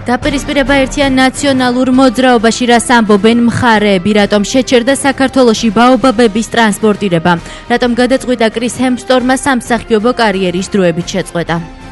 დაპირისპირება ერთიან ნაციონალურ მოძრაობაში, რაც ამბობენ მხარეები, რატომ შეჩერდა საქართველოში ბაობაბების ტრანსპორტირება, რატომ გადაწყვიტა კრის ჰემსტორმა სამსახიობო კარიერის დროებით შეწყვეტა.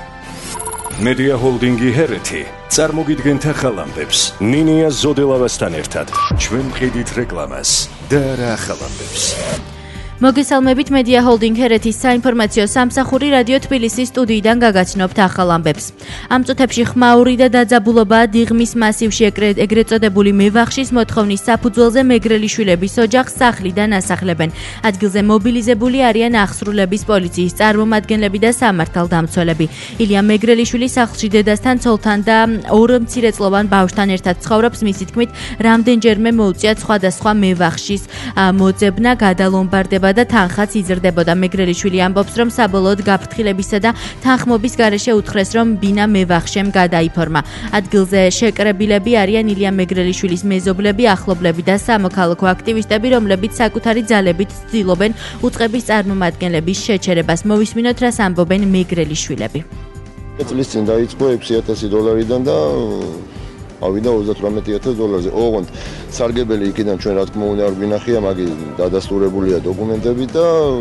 მედია ჰოლდინგი ჰერეთი წარმოგიდგენთ ახალ ამბებს ნინია ზოდელავასთან ერთად. ჩვენ ვყიდით რეკლამას და რა ახალ ამბებს. მოგესალმებით, მედია ჰოლდინგ ჰერეთის საინფორმაციო სამსახური რადიო თბილისის სტუდიიდან გაგაცნობთ ახალ ამბებს. ამ წუთებში ხმაური და დაძაბულობაა დიღმის მასივში ეგრეთ წოდებული მევახშის მოთხოვნის საფუძველზე მეგრელიშვილების ოჯახს სახლიდან ასახლებენ. ადგილზე მობილიზებული არიან აღსრულების პოლიციის წარმომადგენლები და სამართალდამცველები. ილია მეგრელიშვილი სახლში დედასთან, ცოლთან და ორ მცირეწლოვან ბავშვთან ერთად ცხოვრობს. მისი თქმით, რამდენჯერმე მოუწიათ სხვადასხვა მევახშის მოძებნა, გადალომბარდება და თანხაც იზრდებოდა. მეგრელიშვილი ამბობს, რომ საბოლოოდ გაფრთხილებისა და თანხმობის გარეშე უთხრეს, რომ ბინა მევახშემ გადაიფორმა. ადგილზე შეკრებილები არიან ილია მეგრელიშვილის მეზობლები, ახლობლები და სამოქალაქო აქტივისტები, რომლებიც საკუთარი ძალებით ცდილობენ უწყების წარმომადგენლების შეჩერებას. მოვისმინოთ, რას ამბობენ მეგრელიშვილები. წლის წინ დაიწყო $600 და ავიდა $38,000-ზე. ოღონდ სარგებელი იქიდან ჩვენ რა თქმა უნდა არ გვინახია, მაგის დადასტურებულია დოკუმენტები და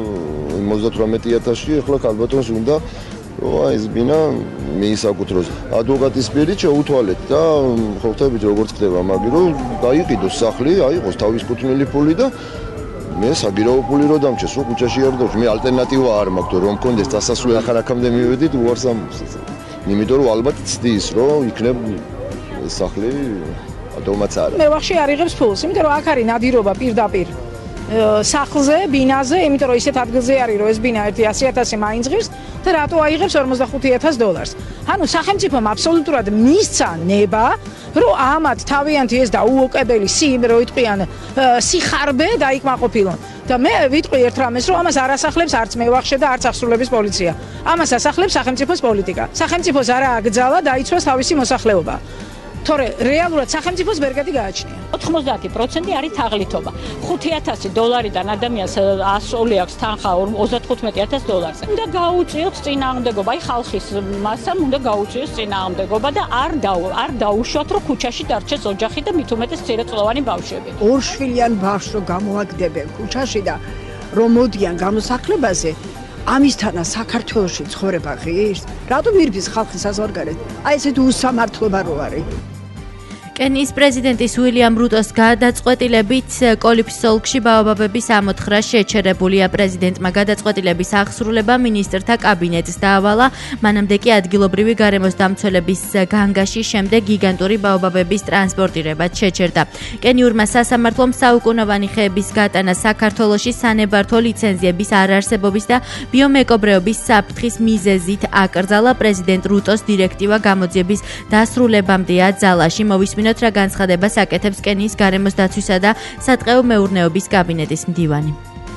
38,000-ში ახლა ქალბატონს უნდა ეს ბინა მიისაკუთროს. ადვოკატის პირით შეუთვალეთ და ხვდებით როგორც ხდება მაგი, რომ დაიყიდოს სახლი, აიღოს თავის კუთვნილი ფული და მე საგირაო ფული რო დამჩეს, რო ქუჩაში არ დავში. მე ალტერნატივა არ მაქვს, რომ მქონდეს დასასვლელი ახალ აქამდე მივედით უარს ამბობს. იმიტომ რომ ალბათ ცდის, რომ იქნებ სახლი ადომაც არა. მე ვახში არ იღებს ფულს, იმიტომ რომ აქ არის ნადირობა პირდაპირ სახლზე, ბინაზე, იმიტომ რომ ისეთ ადგილზე არის, რომ ეს ბინა ერთი 100,000 მაინც ღირს და რატო აიღებს $45,000? ანუ სახელმწიფომ აბსოლუტურად მისცა ნება, რომ ამათ თავიანთი ეს დაუოკებელი რო იტყვიან სიხარბე დაიკმაყოფილონ. და მე ვიტყვი ერთ რამეს, რომ ამას არ ასახლებს არც მევახშე და არც აღსრულების პოლიცია. ამას ასახლებს სახელმწიფოს პოლიტიკა. სახელმწიფოს არა აკძალა დაიცვას თავისი მოსახლეობა. თორე რეალურად სახელმწიფოს ვერ გააჩნია. 90% არის თაღლითობა. $5,000-დან ადამიანს ასული აქვს თანხა $35,000-ზე. უნდა გაუწიოს წინააღმდეგობა, აი ხალხის მასამ უნდა გაუწიოს წინააღმდეგობა და არ დაუშვათ, რომ ქუჩაში დარჩეს ოჯახი და მით უმეტეს მცირეწლოვანი ბავშვები. ორშვილიან ბავშვს რომ გამოაგდებენ ქუჩაში და რომ მოდიან გამოსახლებაზე, ამისთანა საქართველოში ცხოვრება ღირს? რატომ ირბის ხალხი საზღვარგარეთ? აი ესეთი უსამართლობა რო არის. კენიის პრეზიდენტის უილიამ რუტოს გადაწყვეტილებით კოლიფის ოლქში ბაობაბების ამოთხრა შეჩერებულია. პრეზიდენტმა გადაწყვეტილების აღსრულება მინისტრთა კაბინეტს დაავალა. მანამდე კი ადგილობრივი გარემოს დამცველების განგაში შემდეგ გიგანტური ბაობაბების ტრანსპორტირება შეჩერდა. კენიურმა სასამართლომ საუკუნოვანი ხეების გატანა საქართველოში სანებართო ლიცენზიების არარსებობის და ბიომეკობრეობის საფრთხის მიზეზით აკრძალა. პრეზიდენტ რუტოს დირექტივა გამოძიების დასრულებამდეა ძალაში. მოვისმინოთ, რა განცხადებას აკეთებს კენიის გარემოს დაცვისა და სატყეო მეურნეობის კაბინეტის მდივანი.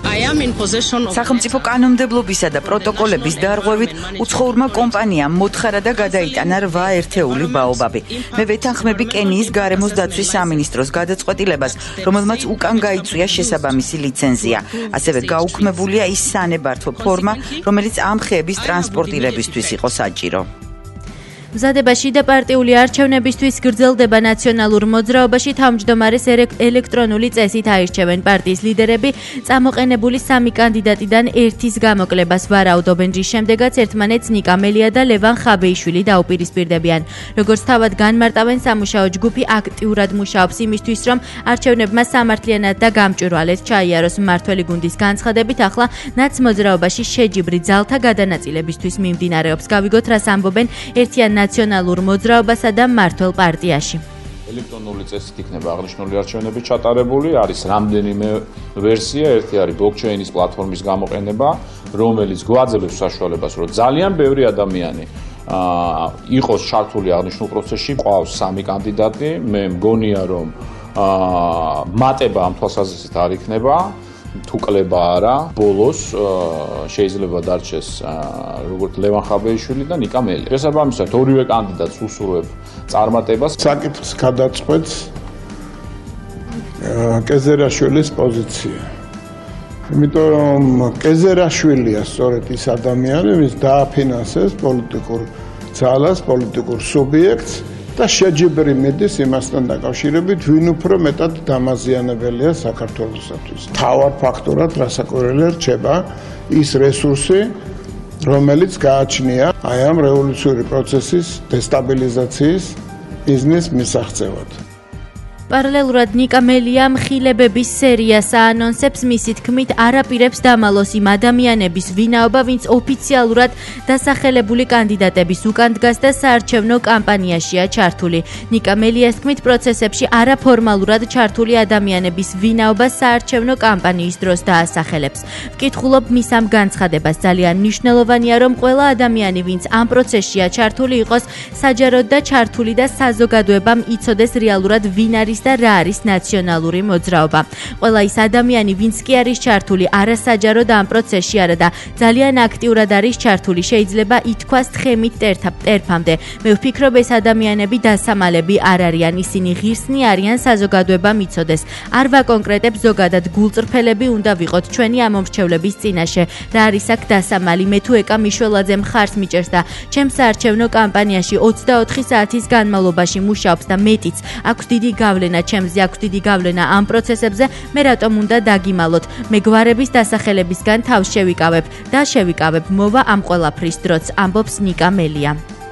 სახელმწიფო კანონმდებლობისა და პროტოკოლების დარღვევით უცხოურმა კომპანიამ მოთხარა და გადაიტანა 8 ერთეული ბაობაბი. მე ვეთანხმები კენიის გარემოს დაცვის სამინისტროს გადაწყვეტილებას, რომელმაც უკან გაიწვია შესაბამისი ლიცენზია. ასევე გაუქმებულია ის სანებართო ფორმა, რომელიც ამ ხეების ტრანსპორტირებისთვის იყო საჭირო. მზადება და პარტიული არჩევნებისთვის გრძელდება ნაციონალურ მოძრაობაში. თავმჯდომარეს ელექტრონული წესით აირჩევენ. პარტიის ლიდერები წამოყენებული 3 კანდიდატიდან ერთის გამოკლებას ვარაუდობენ. რის შემდეგაც ერთმანეთს ნიკა მელია და ლევან ხაბეიშვილი დაუპირისპირდებიან. როგორც თავად განმარტავენ, სამუშაო ჯგუფი აქტიურად მუშაობს იმისთვის, რომ არჩევნებმა სამართლიანად და გამჭვირვალედ ჩაიაროს. მმართველი გუნდის განცხადებით, ახლა ნაცმოძრაობაში შეჯიბრი ძალთა გადანაწილებისთვის მიმდინარეობს. გავიგოთ, რას ამბობენ ერთიან ნაციონალურ მოძრაობასა და მმართველ პარტიაში. ელექტრონული წესით იქნება აღნიშნული არჩევნები ჩატარებული. არის რამდენიმე ვერსია. ერთი არის ბლოკჩეინის პლატფორმის გამოყენება, რომელიც გვაძლევს საშუალებას, რომ ძალიან ბევრი ადამიანი იყოს ჩართული აღნიშნულ პროცესში. ყავს 3 კანდიდატი. მე მგონია, რომ მატება ამ თვალსაზრისით არ იქნება. თუ კლება არა, ბოლოს შეიძლება დარჩეს როგორც ლევან ხაბეიშვილი და ნიკა მელია. შესაბამისად, ორივე კანდიდატს უსურვებ წარმატებას. საკითხს გადაწყვეტს კეზერაშვილის პოზიცია. იმიტომ რომ კეზერაშვილია სწორედ ის ადამიანი, ვინც დააფინანსეს პოლიტიკურ ძალას, პოლიტიკურ სუბიექტს და შეჯიბრი მიდის იმასთან დაკავშირებით, ვინ უფრო მეტად დამაზიანებელია საქართველოსთვის. თავარ ფაქტორად რასაკვირველია რჩება ის რესურსი, რომელიც გააჩნია აი ამ რევოლუციური პროცესის დესტაბილიზაციის მიზნის მისაღწევად. პარალელურად ნიკა მელიამ ხილებების სერიას აანონსებს, მისი თქმით არაპირებს დამალოს იმ ადამიანების ვინაობა, ვინც ოფიციალურად დასახელებული კანდიდატების უკან დგას და საარჩევნო კამპანიაშია ჩართული. ნიკა მელიას თქმით, პროცესებში არაფორმალურად ჩართული ადამიანების ვინაობა საარჩევნო კამპანიის დროს დაასახელებს. ვკითხულობ მის ამ განცხადებას. ძალიან მნიშვნელოვანია, რომ ყველა ადამიანი, ვინც ამ პროცესშია ჩართული, იყოს საჯაროდ და ჩართული და საზოგადოებამ იცოდეს რეალურად ვინ არის და რა არის ნაციონალური მოძრაობა. ყველა ის ადამიანი, ვინც კი არის ჩართული არასაჯაროდ ამ პროცესში არა და ძალიან აქტიურად არის ჩართული, შეიძლება ითქვას თხემით ტერფამდე. მე ვფიქრობ, ეს ადამიანები დასამალები არ არიან, ისინი ღირსნი არიან, საზოგადოებამ იცოდეს. არ ვაკონკრეტებ, ზოგადად გულწრფელები უნდა ვიყოთ ჩვენი ამომრჩევლების წინაშე. რა არის აქ დასამალი? მე თუ ეკა მიშველაძე მხარს მიჭერს და ჩემს საარჩევნო კამპანიაში 24 საათის განმავლობაში მუშაობს და მეტიც აქვს დიდი გავლენა ჩემზე, აქვს დიდი გავლენა ამ პროცესებზე, მე რატომ უნდა დაგიმალოთ? მე გვარების დასახელებისგან თავს შევიკავებ, მოვა ამ ყველაფრის დროც, ამბობს ნიკა მელია.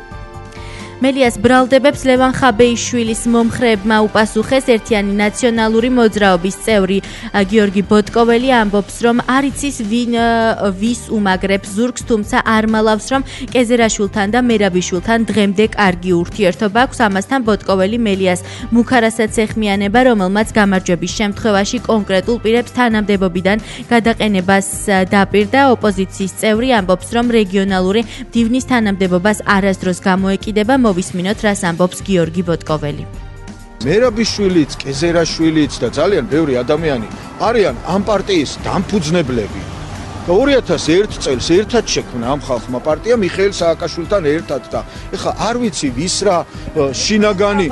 მელიას ბრალდებებს ლევან ხაბეიშვილის მომხრეებმა უპასუხეს. ერთიანი ნაციონალური მოძრაობის წევრი გიორგი ბოტკოველი ამბობს, რომ არ იცის ვის უმაგრებს ზურგს, თუმცა არ მალავს, რომ კეზერაშვილთან და მერაბიშვილთან დღემდე კარგი ურთიერთობა აქვს. ამასთან ბოტკოველი მელიას მუქარასაც ეხმიანება, რომელმაც გამარჯვების შემთხვევაში კონკრეტულ პირებს თანამდებობიდან გადაყენებას დაპირდა. ოპოზიციის წევრი ამბობს, რომ რეგიონალური მდივნის თანამდებობას არასდროს გამოეკიდება. მოვისმინოთ, რას ამბობს გიორგი ბოტკოველი. მერაბიშვილიც, კეზერაშვილიც და ძალიან ბევრი ადამიანი არიან ამ პარტიის დამფუძნებლები. და 2001 წელს ერთად შექმნა ამ ხალხმა პარტია მიხეილ სააკაშვილთან ერთად და ეხლა არ ვიცი ვის რა შინაგანი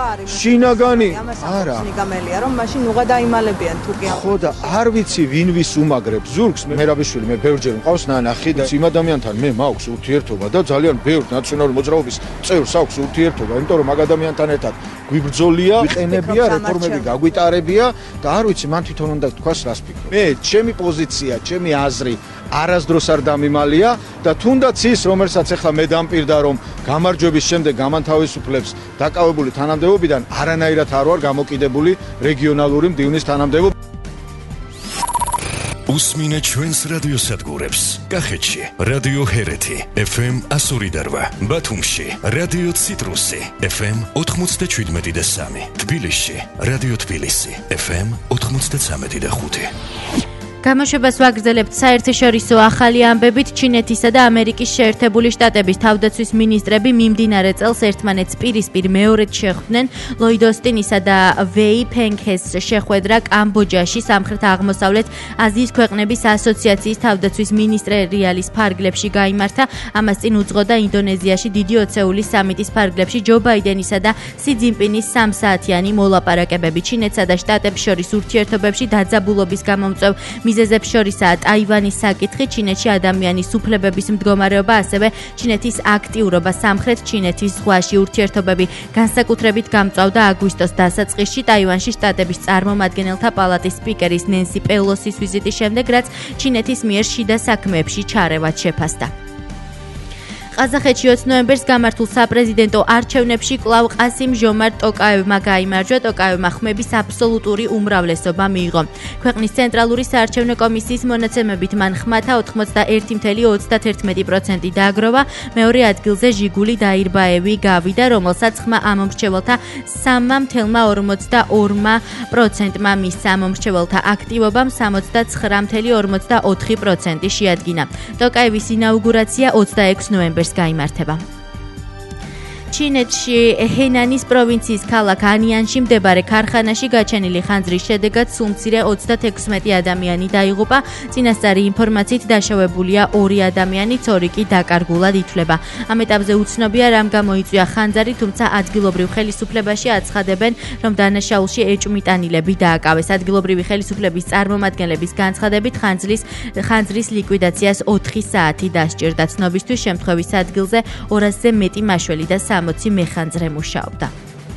არა ნიგამელია რომ მაშინ უღა დაიმალებიან თუ კი ხო და არ ვიცი ვინ ვის უმაგრებს ზურგს. მერაბიშვილი მე ბევრჯერ მყავს ნანახი და იმ ადამიანთან მე მაქვს ურთიერთობა და ძალიან ბევრ ნაციონალური მოძრაობის წევრს აქვს ურთიერთობა, იმიტომ რომ მაგ ადამიანთან ერთად გვიბრძოლია, ვიყენებია, რეფორმები გაგვიტარებია და არ ვიცი მან თვითონ უნდა თქვას რას ფიქრობ. მე ჩემი პოზიცია, ჩემი აზრი არასდროს არ დამიმალია და თუნდაც ის, რომელსაც ახლა მე დამპირდა, რომ გამარჯვების შემდეგ გამანთავისუფლებს დაკავებული თანამდებობიდან არანაირად არ ვარ გამოკიდებული რეგიონალური მდივნის თანამდებობ. უსმინე ჩვენს რადიოსადგურებს. კახეთში რადიო ჰერეთი FM 102.8, ბათუმში რადიო ციტრუსი FM 97.3, თბილისში რადიო თბილისი FM 93.5. გამოშვებას ვაგრძელებთ საერთაშორისო ახალი ამბებით. ჩინეთისა და ამერიკის შეერთებული შტატების თავდაცვის მინისტრები მიმდინარე წელს ერთმანეთს პირისპირ მეორედ შეხვდნენ. ლოიდ ოსტინისა და ვეი ფენგჰეს შეხვედრა კამბოჯაში სამხრეთ აღმოსავლეთ აზიის ქვეყნების ასოციაციის თავდაცვის მინისტრიალის ფარგლებში გაიმართა. ამას წინ უძღოდა ინდონეზიაში დიდი ოცეულის სამიტის ფარგლებში ჯო ბაიდენისა და სი ძინპინის 3 საათიანი მოლაპარაკებები. ჩინეთსა და შტატებს შორის ურთიერთობებში დაძაბულობის გამომწვევ მიზეზებს შორისაა ტაივანის საკითხი, ჩინეთში ადამიანის უფლებების მდგომარეობა, ასევე ჩინეთის აქტიურობა სამხრეთ ჩინეთის ზღვაში. ურთიერთობები განსაკუთრებით გამწვავდა აგვისტოს დასაწყისში ტაივანში შტატების წარმომადგენელთა პალატის სპიკერის ნენსი პელოსის ვიზიტის შემდეგ, რაც ჩინეთის მიერ შიდა საქმეებში ჩარევად შეფასდა. ყაზახეთში 20 ნოემბერს გამართულ საპრეზიდენტო არჩევნებში კვლავ ყასიმ ჟომართ ტოკაევმა გაიმარჯვა. ტოკაევმა ხმების აბსოლუტური უმრავლესობა მიიღო. ქვეყნის ცენტრალური საარჩევნო კომისიის მონაცემებით მან ხმათა 91.31% დააგროვა. მეორე ადგილზე ჟიგული დაირბაევი გავიდა, რომელსაც ხმა ამომრჩეველთა 3.42%-მა მისცა. ამომრჩეველთა აქტივობამ 69.44% შეადგინა. ტოკაევის ინაუგურაცია 26 ნოემბერს გაიმართება. ჩინეთში ჰენანის პროვინციის ქალაქ ანიანში მდებარე ქარხანაში გაჩენილი ხანძრის შედეგად სულ მცირე 36 ადამიანი დაიღუპა. წინასწარი ინფორმაციით დაშავებულია 2 ადამიანი, 2 კი დაკარგულად ითვლება. ამ ეტაპზე უცნობია რამ გამოიწვია ხანძარი, თუმცა ადგილობრივ ხელისუფლებაში აცხადებენ, რომ დანაშაულში ეჭვმიტანილები დააკავეს. ადგილობრივი ხელისუფლების წარმომადგენლების განცხადებით ხანძრის ლიკვიდაციას 4 საათი დასჭირდა. ცნობისთვის შემთხვევის ადგილზე 200-ზე მეტი მაშველი და 60 მეხანძრე მუშაობდა.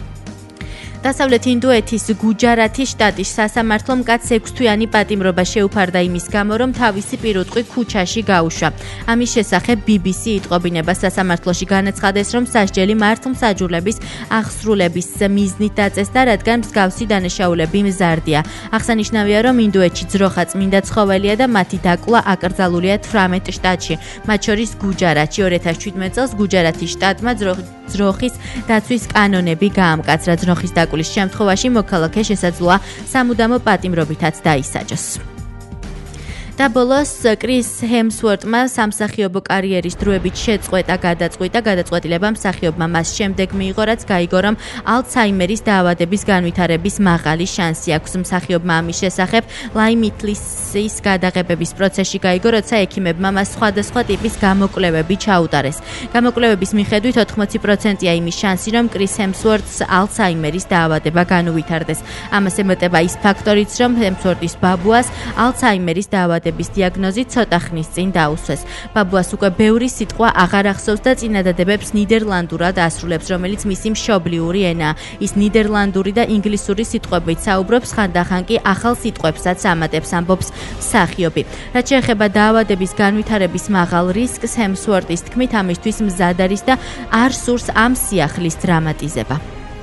დასავლეთ ინდოეთის გუჯარათის შტატის სასამართლო მკაც 6 თვიანი პატიმრობა შეუფარდა იმის გამო, რომ თავისი პირუტყვი ქუჩაში გაუშვა. ამის შესახებ BBC იტყობინება სასამართლოში განაცხადეს, რომ სასჯელი მართლმსაჯულების აღსრულების მიზნით დაწესდა, რადგან მსგავსი დანაშაულები მზარდია. აღსანიშნავია, რომ ინდოეთში ძროხა წმინდა ცხოველია და მათი დაკლა აკრძალულია 18 შტატში, მათ შორის გუჯარათში. 2017 წელს გუჯარათის შტატმა ძროხის დაცვის კანონები გაამკაცრა. ძროხის დაკვლის შემთხვევაში მოქალაქე შესაძლოა სამუდამო პატიმრობითაც დაისაჯოს. და ბოლოს კრის ჰემსვორტმა სამსახიობო კარიერის დროებით შეწყვეტა გადაწყვეტილება მსახიობმა მას შემდეგ მიიღო, რაც გაიგო, რომ ალცჰაიმერის დაავადების განვითარების მაღალი შანსი აქვს. მსახიობმა ამის შესახებ ლაიმიტლისის გადაღებების პროცესში გაიგო, როცა ექიმებმა მას სხვადასხვა ტიპის გამოკვლევები ჩაუტარეს. გამოკვლევების მიხედვით 80%-ია იმის შანსი, რომ კრის ჰემსვორტს ალცჰაიმერის დაავადება განუვითარდეს. ამას ემატება ის ფაქტორიც, რომ ჰემსვორტის ბაბუას ალცჰაიმერის დაავადება დიაგნოზი ცოტა ხნის წინ დაუსვეს. ბაბუას უკვე ბევრი სიტყვა აღარ ახსოვს და წინადადებებს ნიდერლანდურად ასრულებს, რომელიც მისი მშობლიური ენაა. ის ნიდერლანდური და ინგლისური სიტყვებით საუბრობს, ხანდახან კი ახალ სიტყვებსაც ამატებს, ამბობს მსახიობი. რაც შეეხება დაავადების განვითარების მაღალ რისკს, ჰემსვორტის თქმით, ამისთვის მზად არის და არ სურს ამ სიახლის დრამატიზება.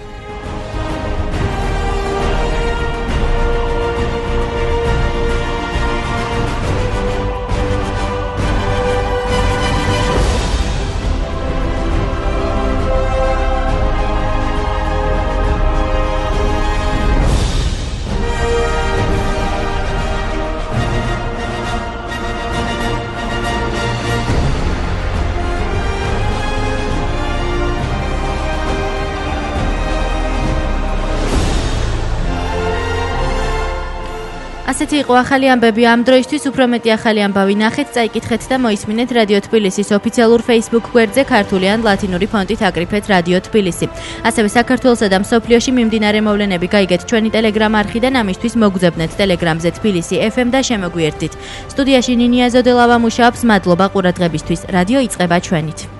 ასეთი იყო ახალი ამბები ამ დროისთვის. უფრო მეტი ახალი ამბავი ნახეთ, წაიკითხეთ და მოისმინეთ რადიო თბილისის ოფიციალურ Facebook გვერდზე ქართული ან ლათინური ფონტით აკრიფეთ რადიო თბილისი. ასევე საქართველოსა და მსოფლიოში მიმდინარე მოვლენები გაიგეთ ჩვენი Telegram არხიდან, ამისთვის მოგძებნეთ Telegramზე თბილისი FM და შემოგვიერთდით. სტუდიაში ნინია ზოდელავა მუშაობს. მადლობა ყურადღებისთვის. რადიო იწყება ჩვენით.